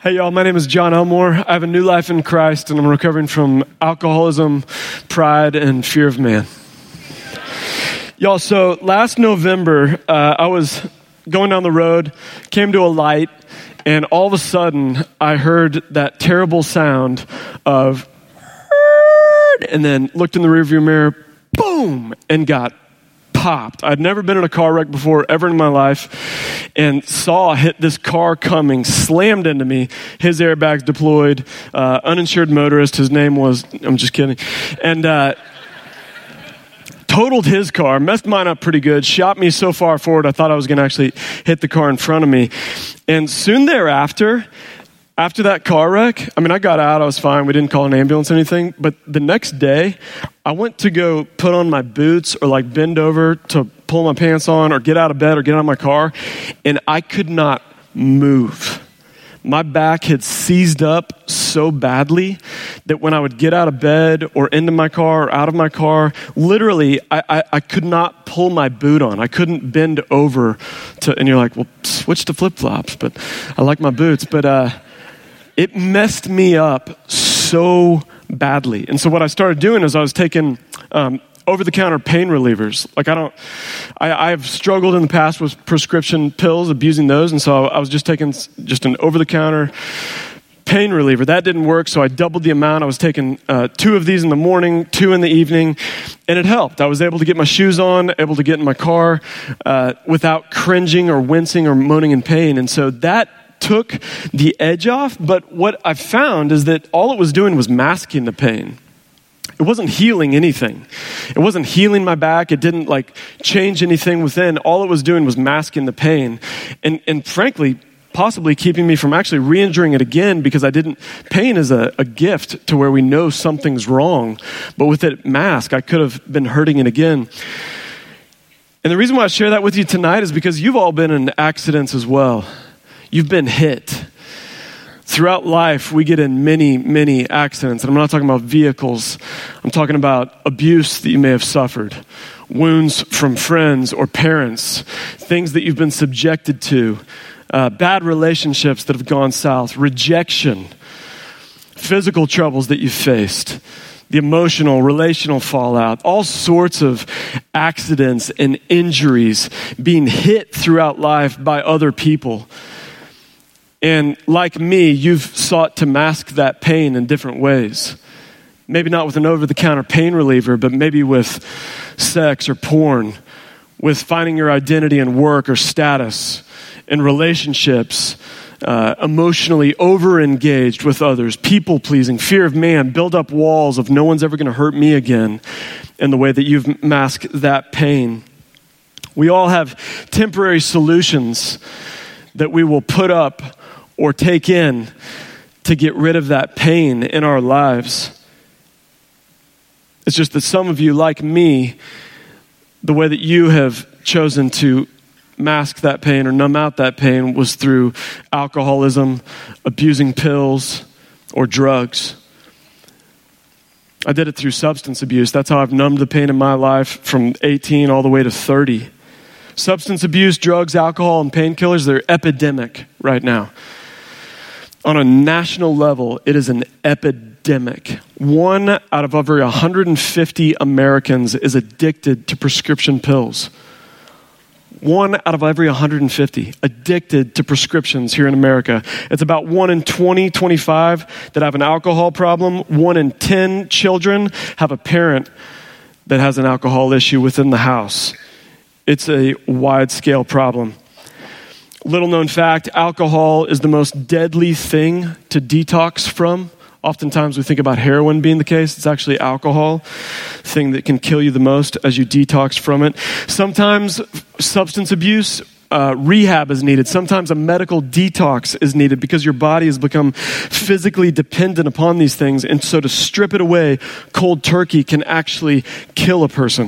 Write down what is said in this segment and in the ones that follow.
Hey y'all, my name is John Elmore. I have a new life in Christ and I'm recovering from alcoholism, pride, and fear of man. Y'all, so last November, I was going down the road, came to a light, and all of a sudden, I heard that terrible sound of, and then looked in the rearview mirror, boom, and got popped. I'd never been in a car wreck before, ever in my life, and saw hit this car coming, slammed into me, his airbags deployed, uninsured motorist, his name was, I'm just kidding, and totaled his car, messed mine up pretty good, shot me so far forward I thought I was going to actually hit the car in front of me. And soon thereafter, after that car wreck, I got out, I was fine, we didn't call an ambulance or anything, but the next day, I went to go put on my boots or bend over to pull my pants on or get out of bed or get out of my car, and I could not move. My back had seized up so badly that when I would get out of bed or into my car or out of my car, literally, I could not pull my boot on. I couldn't bend over to, and you're like, well, switch to flip-flops, but I like my boots. But it messed me up so badly. And so what I started doing is I was taking over-the-counter pain relievers. I've struggled in the past with prescription pills, abusing those, and so I was just taking just an over-the-counter pain reliever. That didn't work, so I doubled the amount. I was taking 2 of these in the morning, 2 in the evening, and it helped. I was able to get my shoes on, able to get in my car without cringing or wincing or moaning in pain, and so that took the edge off, but what I found is that all it was doing was masking the pain. It wasn't healing anything. It wasn't healing my back. It didn't change anything within. All it was doing was masking the pain. And frankly, possibly keeping me from actually re-injuring it again because pain is a gift to where we know something's wrong. But with it masked, I could have been hurting it again. And the reason why I share that with you tonight is because you've all been in accidents as well. You've been hit. Throughout life, we get in many, many accidents. And I'm not talking about vehicles. I'm talking about abuse that you may have suffered, wounds from friends or parents, things that you've been subjected to, bad relationships that have gone south, rejection, physical troubles that you've faced, the emotional, relational fallout, all sorts of accidents and injuries, being hit throughout life by other people. And like me, you've sought to mask that pain in different ways. Maybe not with an over-the-counter pain reliever, but maybe with sex or porn, with finding your identity in work or status, in relationships, emotionally over-engaged with others, people-pleasing, fear of man, build up walls of no one's ever going to hurt me again, in the way that you've masked that pain. We all have temporary solutions that we will put up or take in to get rid of that pain in our lives. It's just that some of you, like me, the way that you have chosen to mask that pain or numb out that pain was through alcoholism, abusing pills, or drugs. I did it through substance abuse. That's how I've numbed the pain in my life from 18 all the way to 30. Substance abuse, drugs, alcohol, and painkillers, they're epidemic right now. On a national level, it is an epidemic. 1 out of every 150 Americans is addicted to prescription pills. 1 out of every 150 addicted to prescriptions here in America. It's about 1 in 20, 25 that have an alcohol problem. 1 in 10 children have a parent that has an alcohol issue within the house. It's a wide-scale problem. Little known fact, alcohol is the most deadly thing to detox from. Oftentimes we think about heroin being the case. It's actually alcohol, thing that can kill you the most as you detox from it. Sometimes substance abuse, rehab is needed. Sometimes a medical detox is needed because your body has become physically dependent upon these things. And so to strip it away, cold turkey can actually kill a person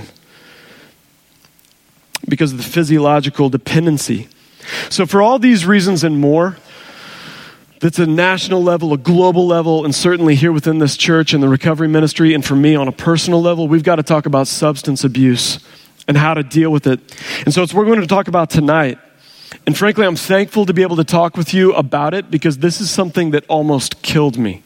because of the physiological dependency. So for all these reasons and more, that's a national level, a global level, and certainly here within this church and the recovery ministry, and for me on a personal level, we've got to talk about substance abuse and how to deal with it. And so it's what we're going to talk about tonight. And frankly, I'm thankful to be able to talk with you about it because this is something that almost killed me.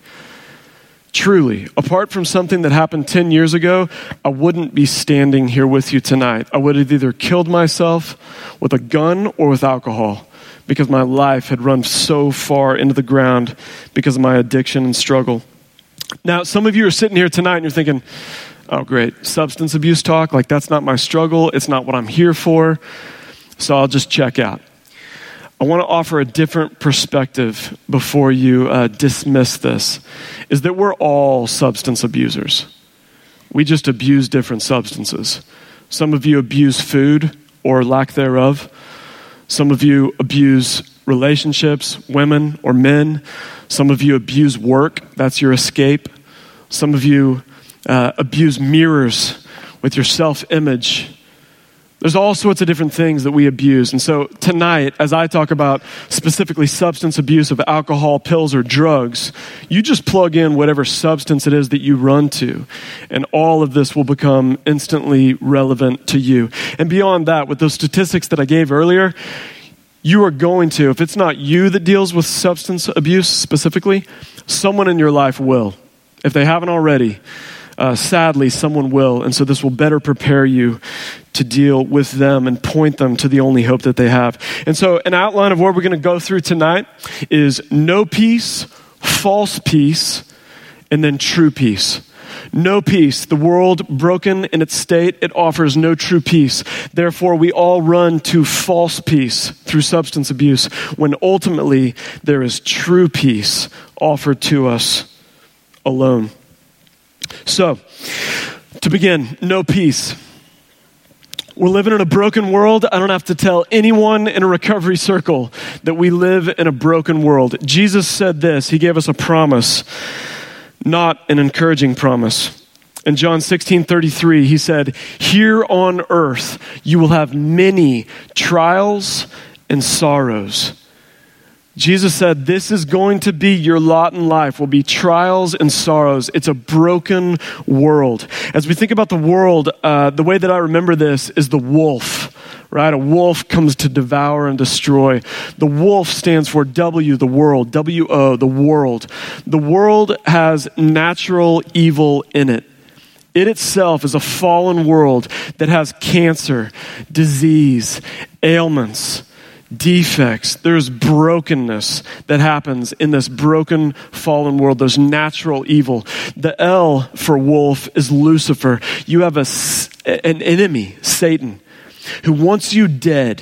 Truly, apart from something that happened 10 years ago, I wouldn't be standing here with you tonight. I would have either killed myself with a gun or with alcohol because my life had run so far into the ground because of my addiction and struggle. Now, some of you are sitting here tonight and you're thinking, oh great, substance abuse talk, like that's not my struggle, it's not what I'm here for, so I'll just check out. I want to offer a different perspective before you dismiss this, is that we're all substance abusers. We just abuse different substances. Some of you abuse food or lack thereof. Some of you abuse relationships, women or men. Some of you abuse work, that's your escape. Some of you abuse mirrors with your self-image. There's all sorts of different things that we abuse. And so tonight, as I talk about specifically substance abuse of alcohol, pills, or drugs, you just plug in whatever substance it is that you run to, and all of this will become instantly relevant to you. And beyond that, with those statistics that I gave earlier, you are going to, if it's not you that deals with substance abuse specifically, someone in your life will. If they haven't already, sadly, someone will. And so this will better prepare you to deal with them and point them to the only hope that they have. And so an outline of what we're going to go through tonight is no peace, false peace, and then true peace. No peace. The world, broken in its state, it offers no true peace. Therefore, we all run to false peace through substance abuse when ultimately there is true peace offered to us alone. So, to begin, no peace. We're living in a broken world. I don't have to tell anyone in a recovery circle that we live in a broken world. Jesus said this. He gave us a promise, not an encouraging promise. In John 16:33, he said, "Here on earth you will have many trials and sorrows." Jesus said, this is going to be your lot in life, will be trials and sorrows. It's a broken world. As we think about the world, the way that I remember this is the wolf, right? A wolf comes to devour and destroy. The wolf stands for W, the world, W-O, the world. The world has natural evil in it. It itself is a fallen world that has cancer, disease, ailments, defects. There's brokenness that happens in this broken, fallen world. There's natural evil. The L for wolf is Lucifer. You have an enemy, Satan, who wants you dead.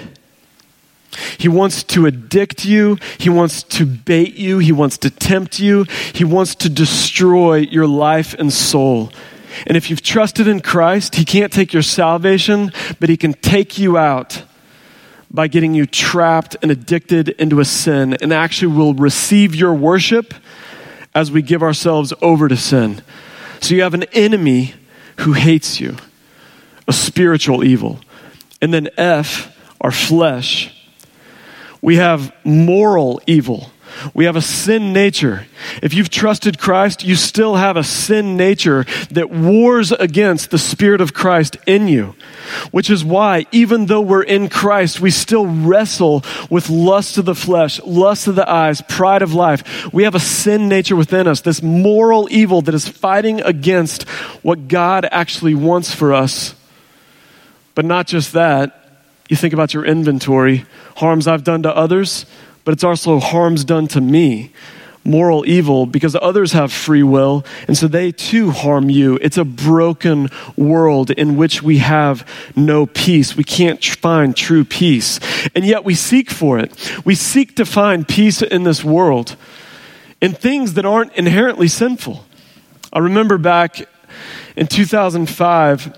He wants to addict you. He wants to bait you. He wants to tempt you. He wants to destroy your life and soul. And if you've trusted in Christ, he can't take your salvation, but he can take you out by getting you trapped and addicted into a sin, and actually will receive your worship as we give ourselves over to sin. So you have an enemy who hates you, a spiritual evil. And then F, our flesh. We have moral evil. We have a sin nature. If you've trusted Christ, you still have a sin nature that wars against the Spirit of Christ in you, which is why, even though we're in Christ, we still wrestle with lust of the flesh, lust of the eyes, pride of life. We have a sin nature within us, this moral evil that is fighting against what God actually wants for us. But not just that. You think about your inventory, harms I've done to others, but it's also harms done to me. Moral evil, because others have free will, and so they too harm you. It's a broken world in which we have no peace. We can't find true peace. And yet we seek for it. We seek to find peace in this world in things that aren't inherently sinful. I remember back in 2005,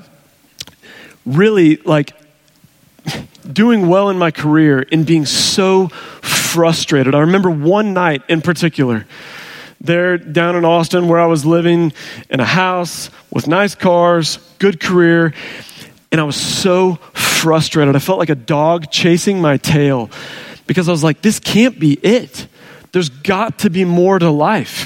really doing well in my career and being so frustrated. I remember one night in particular, there down in Austin where I was living in a house with nice cars, good career, and I was so frustrated. I felt like a dog chasing my tail because I was like, this can't be it. There's got to be more to life.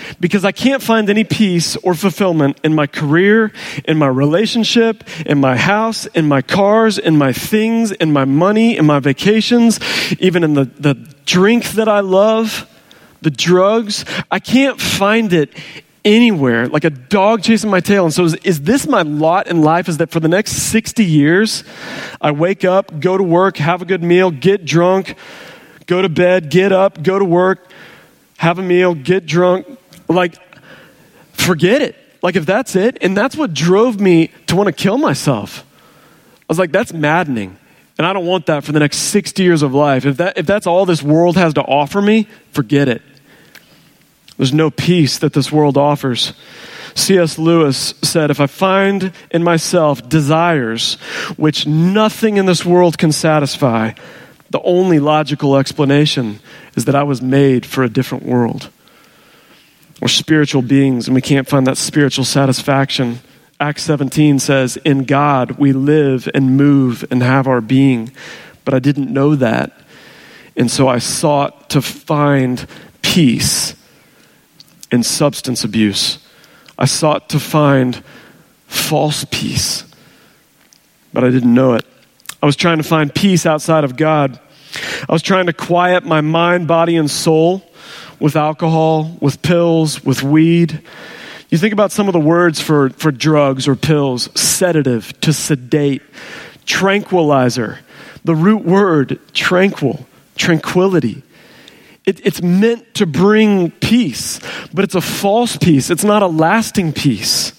because I can't find any peace or fulfillment in my career, in my relationship, in my house, in my cars, in my things, in my money, in my vacations, even in the drink that I love, the drugs. I can't find it anywhere, like a dog chasing my tail. And so is this my lot in life, is that for the next 60 years, I wake up, go to work, have a good meal, get drunk, go to bed, get up, go to work, have a meal, get drunk, like, forget it. Like, if that's it, and that's what drove me to want to kill myself. I was like, that's maddening. And I don't want that for the next 60 years of life. If that's all this world has to offer me, forget it. There's no peace that this world offers. C.S. Lewis said, if I find in myself desires which nothing in this world can satisfy, the only logical explanation is that I was made for a different world. We're spiritual beings and we can't find that spiritual satisfaction. Acts 17 says, in God we live and move and have our being. But I didn't know that. And so I sought to find peace in substance abuse. I sought to find false peace, but I didn't know it. I was trying to find peace outside of God. I was trying to quiet my mind, body, and soul with alcohol, with pills, with weed. You think about some of the words for drugs or pills: sedative, to sedate, tranquilizer. The root word, tranquil, tranquility. It's meant to bring peace, but it's a false peace. It's not a lasting peace.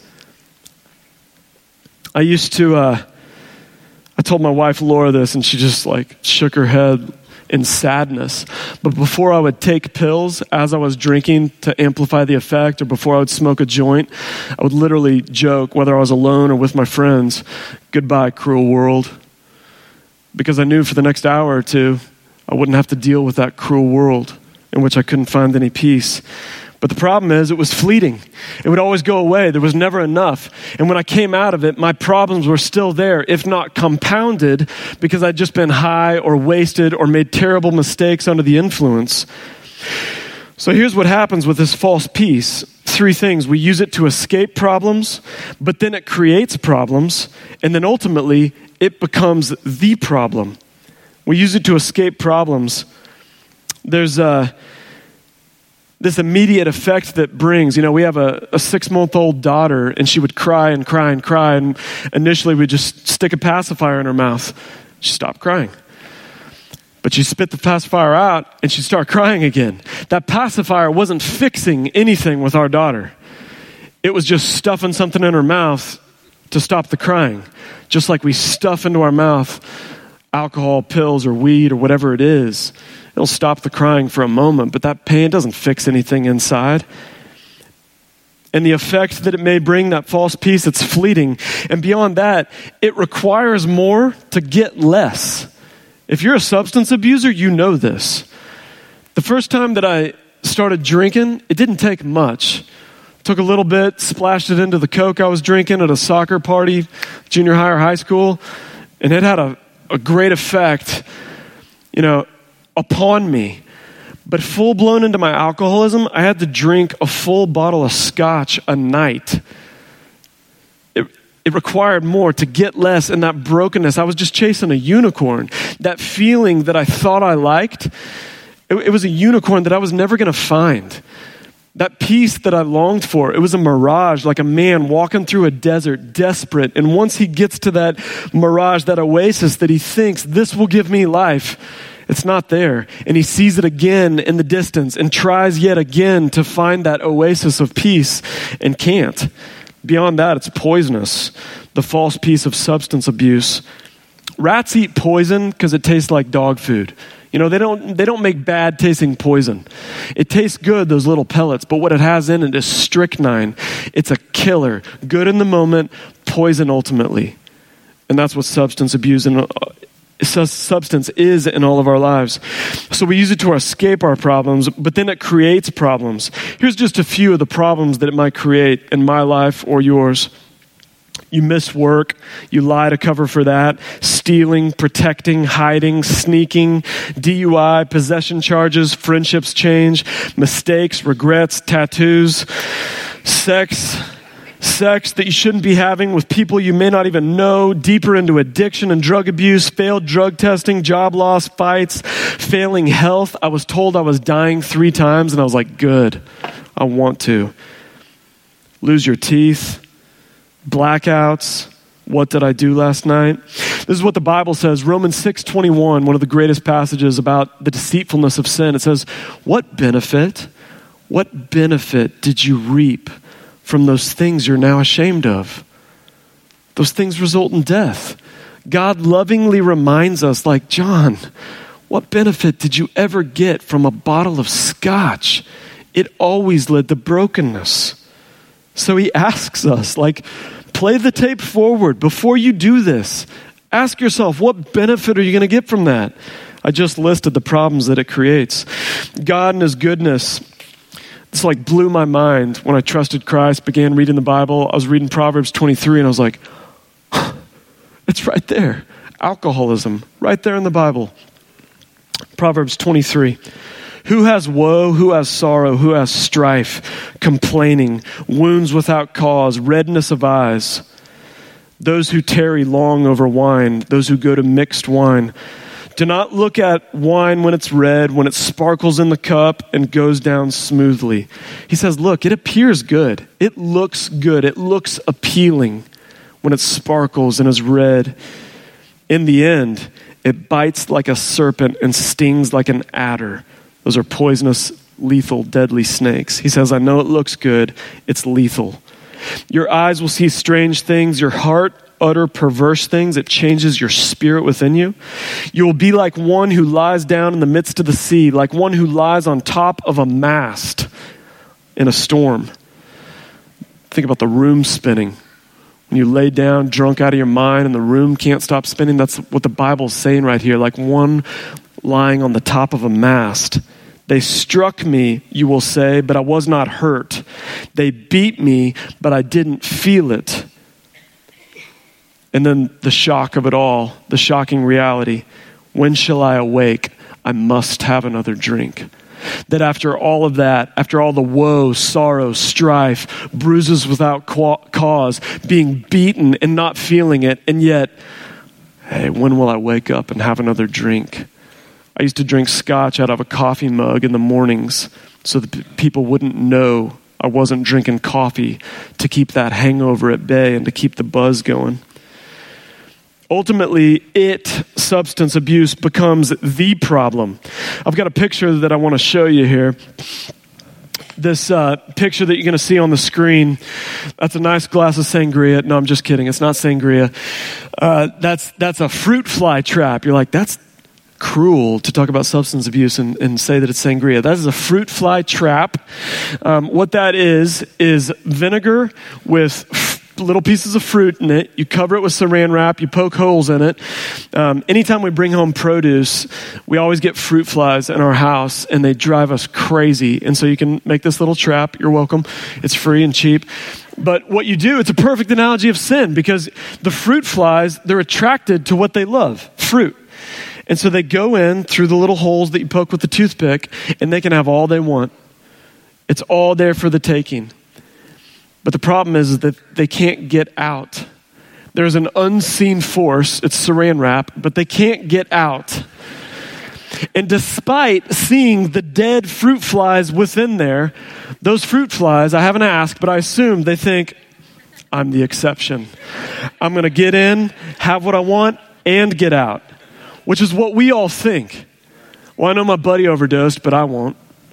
I told my wife Laura this, and she just like shook her head in sadness. But before I would take pills, as I was drinking to amplify the effect, or before I would smoke a joint, I would literally joke, whether I was alone or with my friends, goodbye, cruel world. Because I knew for the next hour or two, I wouldn't have to deal with that cruel world in which I couldn't find any peace. But the problem is, it was fleeting. It would always go away. There was never enough. And when I came out of it, my problems were still there, if not compounded, because I'd just been high or wasted or made terrible mistakes under the influence. So here's what happens with this false peace. 3 things. We use it to escape problems, but then it creates problems, and then ultimately, it becomes the problem. We use it to escape problems. There's this immediate effect that brings. You know, we have a 6-month-old daughter, and she would cry and cry and cry, and initially we'd just stick a pacifier in her mouth. She'd stop crying. But you spit the pacifier out, and she'd start crying again. That pacifier wasn't fixing anything with our daughter. It was just stuffing something in her mouth to stop the crying. Just like we stuff into our mouth alcohol, pills, or weed, or whatever it is. It'll stop the crying for a moment, but that pain doesn't fix anything inside. And the effect that it may bring, that false peace, it's fleeting. And beyond that, it requires more to get less. If you're a substance abuser, you know this. The first time that I started drinking, it didn't take much. Took a little bit, splashed it into the Coke I was drinking at a soccer party, junior high or high school, and it had a great effect, upon me. But full blown into my alcoholism, I had to drink a full bottle of scotch a night. It required more to get less, and that brokenness, I was just chasing a unicorn. That feeling that I thought I liked, it was a unicorn that I was never going to find. That peace that I longed for, it was a mirage, like a man walking through a desert, desperate. And once he gets to that mirage, that oasis that he thinks, this will give me life, it's not there. And he sees it again in the distance and tries yet again to find that oasis of peace and can't. Beyond that, it's poisonous. The false peace of substance abuse. Rats eat poison because it tastes like dog food. They don't make bad tasting poison. It tastes good, those little pellets, but what it has in it is strychnine. It's a killer. Good in the moment, poison ultimately. And that's what substance abuse and substance is in all of our lives. So we use it to escape our problems, but then it creates problems. Here's just a few of the problems that it might create in my life or yours. You miss work. You lie to cover for that. Stealing, protecting, hiding, sneaking, DUI, possession charges, friendships change, mistakes, regrets, tattoos, sex that you shouldn't be having with people you may not even know, deeper into addiction and drug abuse, failed drug testing, job loss, fights, failing health. I was told I was dying 3 times, and I was like, good, I want to. Lose your teeth, blackouts. What did I do last night? This is what the Bible says. Romans 6:21, one of the greatest passages about the deceitfulness of sin. It says, what benefit did you reap from those things you're now ashamed of? Those things result in death. God lovingly reminds us, like, John, what benefit did you ever get from a bottle of scotch? It always led to brokenness. So he asks us, like, play the tape forward. Before you do this, ask yourself, what benefit are you going to get from that? I just listed the problems that it creates. God in his goodness, this like blew my mind when I trusted Christ, began reading the Bible. I was reading Proverbs 23 and I was like, it's right there. Alcoholism, right there in the Bible. Proverbs 23. Who has woe, who has sorrow, who has strife, complaining, wounds without cause, redness of eyes, those who tarry long over wine, those who go to mixed wine. Do not look at wine when it's red, when it sparkles in the cup and goes down smoothly. He says, look, it appears good. It looks good. It looks appealing when it sparkles and is red. In the end, it bites like a serpent and stings like an adder. Those are poisonous, lethal, deadly snakes. He says, I know it looks good. It's lethal. Your eyes will see strange things. Your heart utter perverse things. It changes your spirit within you. You will be like one who lies down in the midst of the sea, like one who lies on top of a mast in a storm. Think about the room spinning. When you lay down drunk out of your mind and the room can't stop spinning, that's what the Bible's saying right here, like one lying on the top of a mast. They struck me, you will say, but I was not hurt. They beat me, but I didn't feel it. And then the shock of it all, the shocking reality. When shall I awake? I must have another drink. That after all of that, after all the woe, sorrow, strife, bruises without cause, being beaten and not feeling it, and yet, hey, when will I wake up and have another drink? I used to drink scotch out of a coffee mug in the mornings so that people wouldn't know I wasn't drinking coffee, to keep that hangover at bay and to keep the buzz going. Ultimately, substance abuse, becomes the problem. I've got a picture that I want to show you here. This picture that you're going to see on the screen, that's a nice glass of sangria. No, I'm just kidding. It's not sangria. That's a fruit fly trap. You're like, that's cruel to talk about substance abuse and say that it's sangria. That is a fruit fly trap. What that is vinegar with little pieces of fruit in it. You cover it with saran wrap. You poke holes in it. Anytime we bring home produce, we always get fruit flies in our house, and they drive us crazy. And so you can make this little trap. You're welcome. It's free and cheap. But what you do, it's a perfect analogy of sin, because the fruit flies, they're attracted to what they love, fruit. And so they go in through the little holes that you poke with the toothpick, and they can have all they want. It's all there for the taking. But the problem is that they can't get out. There's an unseen force, it's saran wrap, but they can't get out. And despite seeing the dead fruit flies within there, those fruit flies, I haven't asked, but I assume they think, I'm the exception. I'm going to get in, have what I want, and get out, which is what we all think. Well, I know my buddy overdosed, but I won't.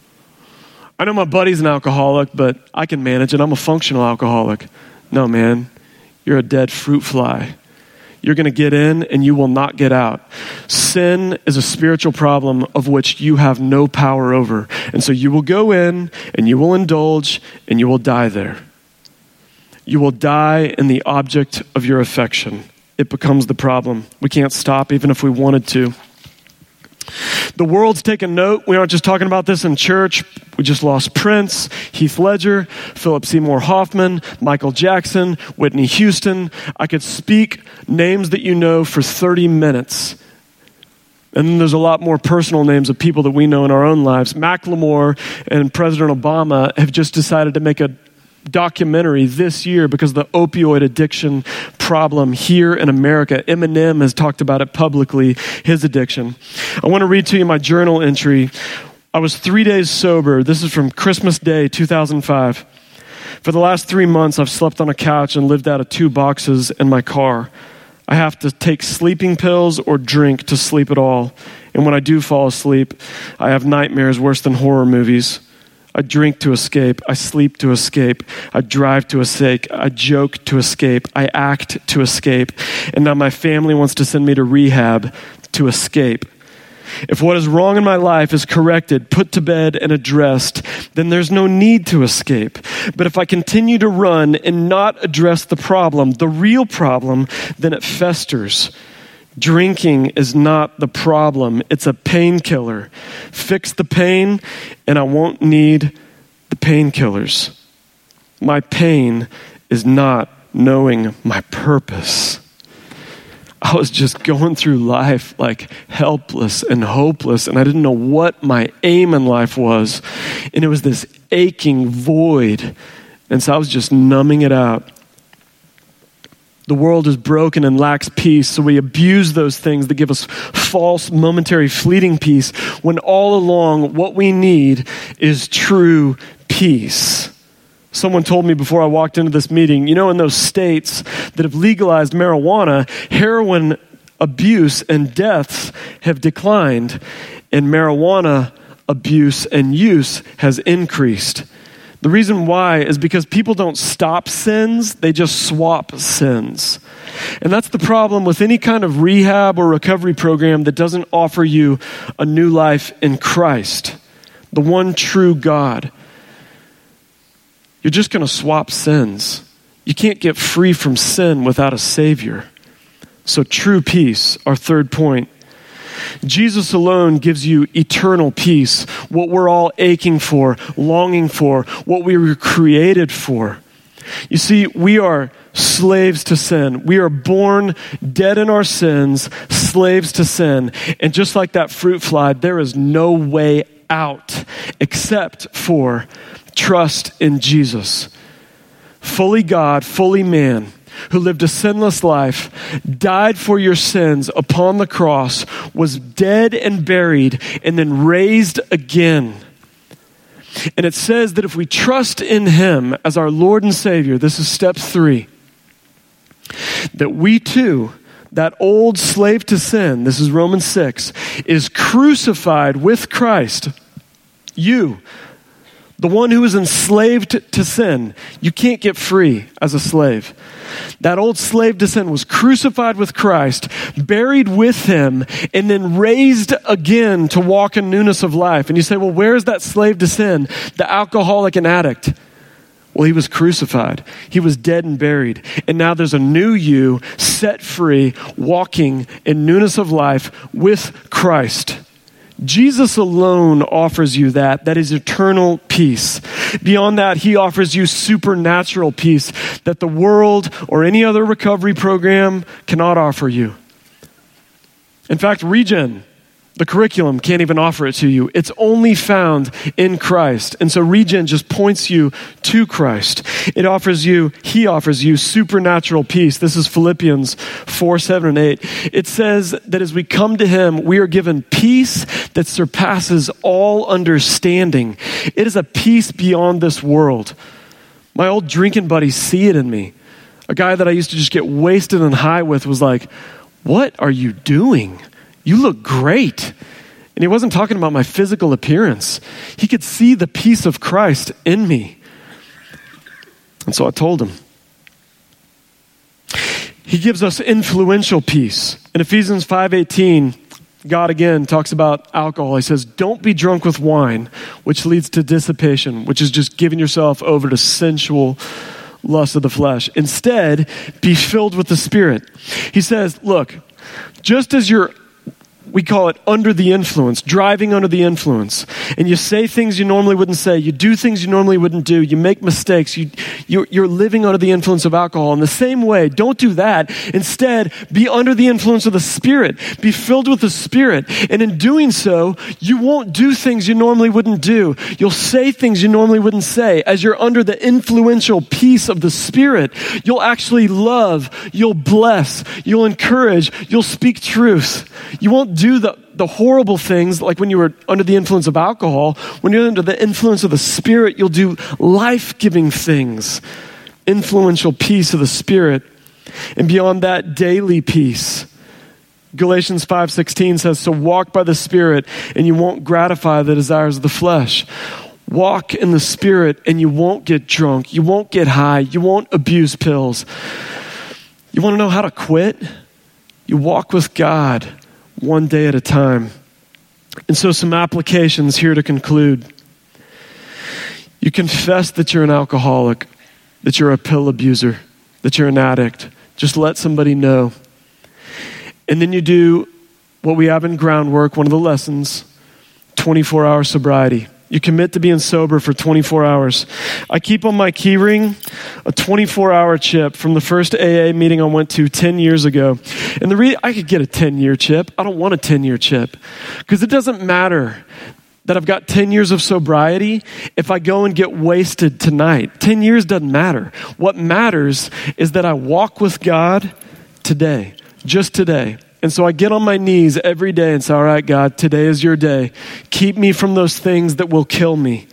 I know my buddy's an alcoholic, but I can manage it. I'm a functional alcoholic. No, man, you're a dead fruit fly. You're going to get in and you will not get out. Sin is a spiritual problem of which you have no power over. And so you will go in and you will indulge and you will die there. You will die in the object of your affection. It becomes the problem. We can't stop even if we wanted to. The world's taken note. We aren't just talking about this in church. We just lost Prince, Heath Ledger, Philip Seymour Hoffman, Michael Jackson, Whitney Houston. I could speak names that you know for 30 minutes. And then there's a lot more personal names of people that we know in our own lives. Macklemore and President Obama have just decided to make a documentary this year because of the opioid addiction problem here in America. Eminem has talked about it publicly, his addiction. I want to read to you my journal entry. I was 3 days sober. This is from Christmas Day, 2005. For the last 3 months, I've slept on a couch and lived out of 2 boxes in my car. I have to take sleeping pills or drink to sleep at all. And when I do fall asleep, I have nightmares worse than horror movies. I drink to escape. I sleep to escape. I drive to escape. I joke to escape. I act to escape. And now my family wants to send me to rehab to escape. If what is wrong in my life is corrected, put to bed, and addressed, then there's no need to escape. But if I continue to run and not address the problem, the real problem, then it festers. Drinking is not the problem. It's a painkiller. Fix the pain, and I won't need the painkillers. My pain is not knowing my purpose. I was just going through life like helpless and hopeless, and I didn't know what my aim in life was. And it was this aching void. And so I was just numbing it out. The world is broken and lacks peace, so we abuse those things that give us false, momentary, fleeting peace, when all along what we need is true peace. Someone told me before I walked into this meeting, in those states that have legalized marijuana, heroin abuse and deaths have declined, and marijuana abuse and use has increased. The reason why is because people don't stop sins, they just swap sins. And that's the problem with any kind of rehab or recovery program that doesn't offer you a new life in Christ, the one true God. You're just going to swap sins. You can't get free from sin without a Savior. So true peace, our third point. Jesus alone gives you eternal peace, what we're all aching for, longing for, what we were created for. You see, we are slaves to sin. We are born dead in our sins, slaves to sin. And just like that fruit fly, there is no way out except for trust in Jesus. Fully God, fully man, who lived a sinless life, died for your sins upon the cross, was dead and buried, and then raised again. And it says that if we trust in him as our Lord and Savior, this is step 3, that we too, that old slave to sin, this is Romans 6, is crucified with Christ. You, the one who is enslaved to sin, you can't get free as a slave. That old slave to sin was crucified with Christ, buried with him, and then raised again to walk in newness of life. And you say, well, where is that slave to sin, the alcoholic and addict? Well, he was crucified. He was dead and buried. And now there's a new you set free, walking in newness of life with Christ. Jesus alone offers you that. That is eternal peace. Beyond that, he offers you supernatural peace that the world or any other recovery program cannot offer you. In fact, Regen, the curriculum, can't even offer it to you. It's only found in Christ. And so Regen just points you to Christ. He offers you supernatural peace. This is Philippians 4, 7, and 8. It says that as we come to him, we are given peace that surpasses all understanding. It is a peace beyond this world. My old drinking buddies see it in me. A guy that I used to just get wasted and high with was like, "What are you doing? You look great." And he wasn't talking about my physical appearance. He could see the peace of Christ in me. And so I told him. He gives us influential peace. In Ephesians 5:18, God again talks about alcohol. He says, don't be drunk with wine, which leads to dissipation, which is just giving yourself over to sensual lust of the flesh. Instead, be filled with the Spirit. He says, look, just as you're we call it under the influence, driving under the influence. And you say things you normally wouldn't say. You do things you normally wouldn't do. You make mistakes. You're living under the influence of alcohol. In the same way, don't do that. Instead, be under the influence of the Spirit. Be filled with the Spirit. And in doing so, you won't do things you normally wouldn't do. You'll say things you normally wouldn't say. As you're under the influential peace of the Spirit, you'll actually love, you'll bless, you'll encourage, you'll speak truth. You won't do the horrible things like when you were under the influence of alcohol. When you're under the influence of the Spirit, you'll do life-giving things. Influential peace of the Spirit. And beyond that, daily peace. Galatians 5:16 says, so walk by the Spirit and you won't gratify the desires of the flesh. Walk in the Spirit and you won't get drunk. You won't get high. You won't abuse pills. You want to know how to quit? You walk with God one day at a time. And so some applications here to conclude. You confess that you're an alcoholic, that you're a pill abuser, that you're an addict. Just let somebody know. And then you do what we have in groundwork, one of the lessons, 24-hour sobriety. You commit to being sober for 24 hours. I keep on my key ring a 24-hour chip from the first AA meeting I went to 10 years ago. And I could get a 10-year chip. I don't want a 10-year chip because it doesn't matter that I've got 10 years of sobriety if I go and get wasted tonight. 10 years doesn't matter. What matters is that I walk with God today, just today. And so I get on my knees every day and say, all right, God, today is your day. Keep me from those things that will kill me.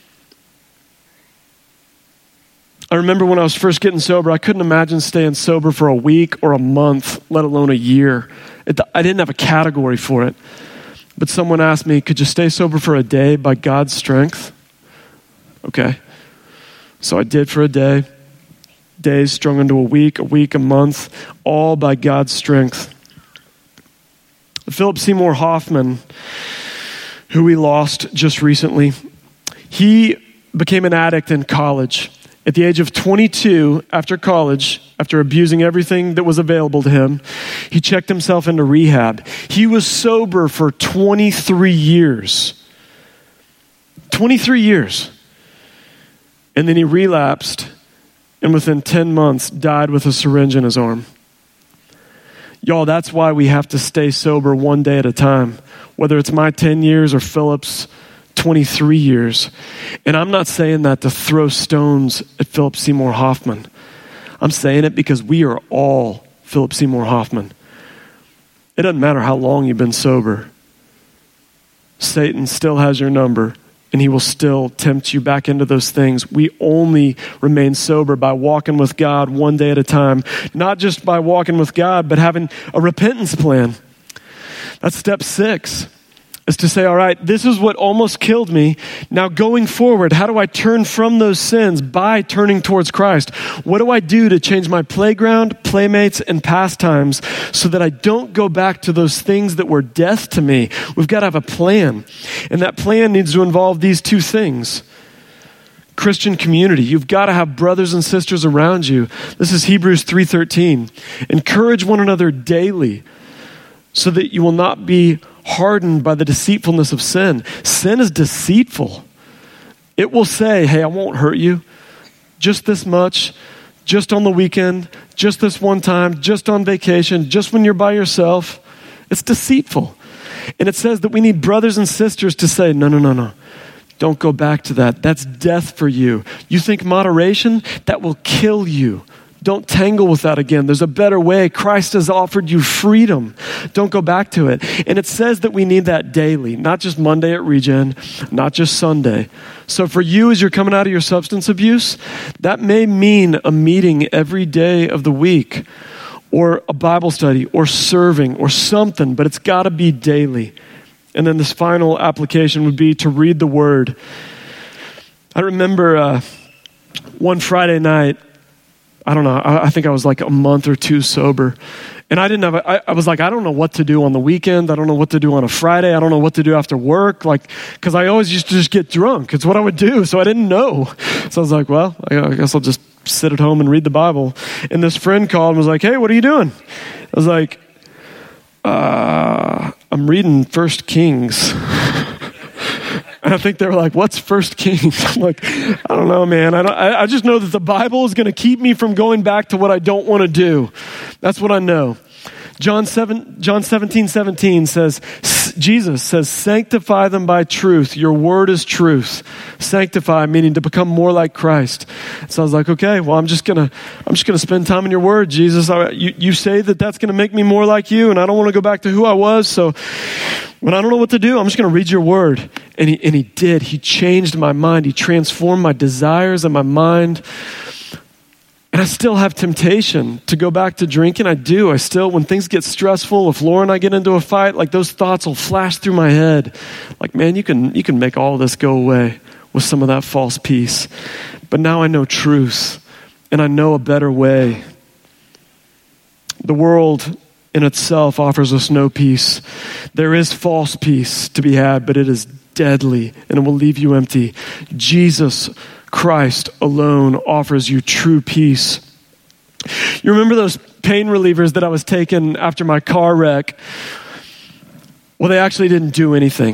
I remember when I was first getting sober, I couldn't imagine staying sober for a week or a month, let alone a year. I didn't have a category for it. But someone asked me, could you stay sober for a day by God's strength? Okay. So I did for a day. Days strung into a week, a month, all by God's strength. Philip Seymour Hoffman, who we lost just recently, he became an addict in college. At the age of 22, after college, after abusing everything that was available to him, he checked himself into rehab. He was sober for 23 years. 23 years. And then he relapsed, and within 10 months, died with a syringe in his arm. Y'all, that's why we have to stay sober one day at a time, whether it's my 10 years or Philip's 23 years. And I'm not saying that to throw stones at Philip Seymour Hoffman. I'm saying it because we are all Philip Seymour Hoffman. It doesn't matter how long you've been sober. Satan still has your number, and he will still tempt you back into those things. We only remain sober by walking with God one day at a time. Not just by walking with God, but having a repentance plan. That's step 6, is to say, all right, this is what almost killed me. Now going forward, how do I turn from those sins? By turning towards Christ. What do I do to change my playground, playmates, and pastimes so that I don't go back to those things that were death to me? We've got to have a plan. And that plan needs to involve these 2 things. Christian community. You've got to have brothers and sisters around you. This is Hebrews 3:13. Encourage one another daily so that you will not be hardened by the deceitfulness of sin. Sin is deceitful. It will say, hey, I won't hurt you. Just this much, just on the weekend, just this one time, just on vacation, just when you're by yourself. It's deceitful. And it says that we need brothers and sisters to say, no. Don't go back to that. That's death for you. You think moderation? That will kill you. Don't tangle with that again. There's a better way. Christ has offered you freedom. Don't go back to it. And it says that we need that daily, not just Monday at Regen, not just Sunday. So for you, as you're coming out of your substance abuse, that may mean a meeting every day of the week, or a Bible study, or serving, or something, but it's got to be daily. And then this final application would be to read the Word. I remember one Friday night, I don't know, I think I was like a month or 2 sober. And I was like, I don't know what to do on the weekend. I don't know what to do on a Friday. I don't know what to do after work. Because I always used to just get drunk. It's what I would do. So I didn't know. So I was like, well, I guess I'll just sit at home and read the Bible. And this friend called and was like, hey, what are you doing? I was like, I'm I'm reading 1 Kings. And I think they were like, what's 1 Kings? I'm like, I don't know, man. I just know that the Bible is going to keep me from going back to what I don't want to do. That's what I know. John 17:17 says, Jesus says, sanctify them by truth. Your word is truth. Sanctify, meaning to become more like Christ. So I was like, okay, well, I'm just gonna spend time in your word, Jesus. You say that that's gonna make me more like you, and I don't want to go back to who I was. So when I don't know what to do, I'm just gonna read your word. And he did. He changed my mind. He transformed my desires and my mind. And I still have temptation to go back to drinking. I do. I still, when things get stressful, if Laura and I get into a fight, like those thoughts will flash through my head. Like, man, you can make all this go away with some of that false peace. But now I know truth, and I know a better way. The world in itself offers us no peace. There is false peace to be had, but it is deadly, and it will leave you empty. Jesus Christ alone offers you true peace. You remember those pain relievers that I was taking after my car wreck? Well, they actually didn't do anything.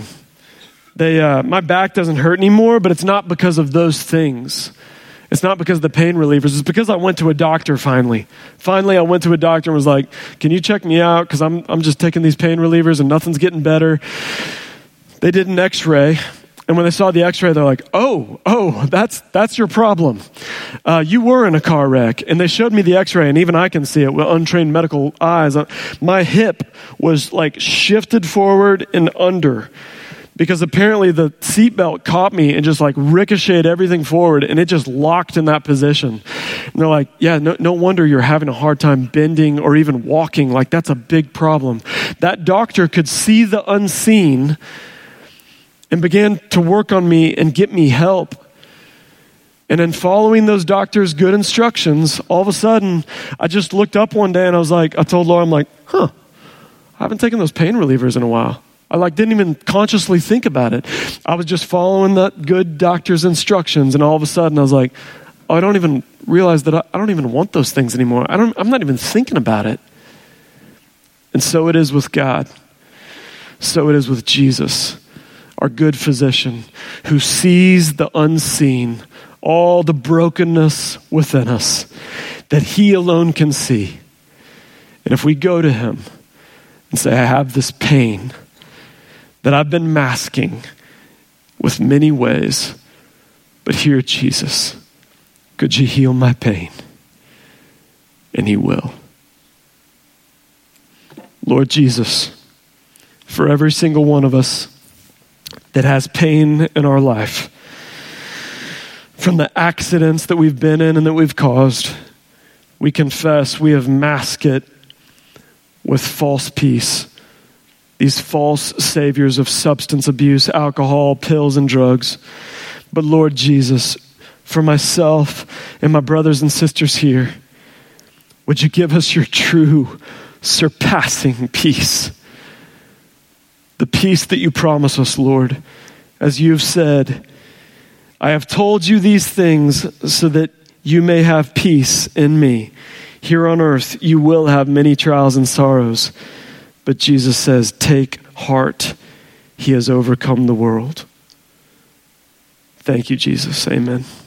My back doesn't hurt anymore, but it's not because of those things. It's not because of the pain relievers. It's because I went to a doctor finally. Finally, I went to a doctor and was like, can you check me out? Because I'm just taking these pain relievers and nothing's getting better. They did an x-ray. And when they saw the x-ray, they're like, oh, that's your problem. You were in a car wreck. And they showed me the x-ray, and even I can see it with untrained medical eyes. My hip was like shifted forward and under because apparently the seatbelt caught me and just like ricocheted everything forward, and it just locked in that position. And they're like, yeah, no wonder you're having a hard time bending or even walking. Like, that's a big problem. That doctor could see the unseen and began to work on me and get me help. And in following those doctors' good instructions, all of a sudden, I just looked up one day and I told Laura, I'm like, I haven't taken those pain relievers in a while. I didn't even consciously think about it. I was just following that good doctor's instructions, and all of a sudden I was like, I don't even realize that I don't even want those things anymore. I'm not even thinking about it. And so it is with God. So it is with Jesus, our good physician, who sees the unseen, all the brokenness within us that he alone can see. And if we go to him and say, I have this pain that I've been masking with many ways, but here, Jesus, could you heal my pain? And he will. Lord Jesus, for every single one of us that has pain in our life, from the accidents that we've been in and that we've caused, we confess we have masked it with false peace. These false saviors of substance abuse, alcohol, pills, and drugs. But Lord Jesus, for myself and my brothers and sisters here, would you give us your true, surpassing peace? The peace that you promise us, Lord, as you've said, I have told you these things so that you may have peace in me. Here on earth, you will have many trials and sorrows. But Jesus says, take heart. He has overcome the world. Thank you, Jesus. Amen.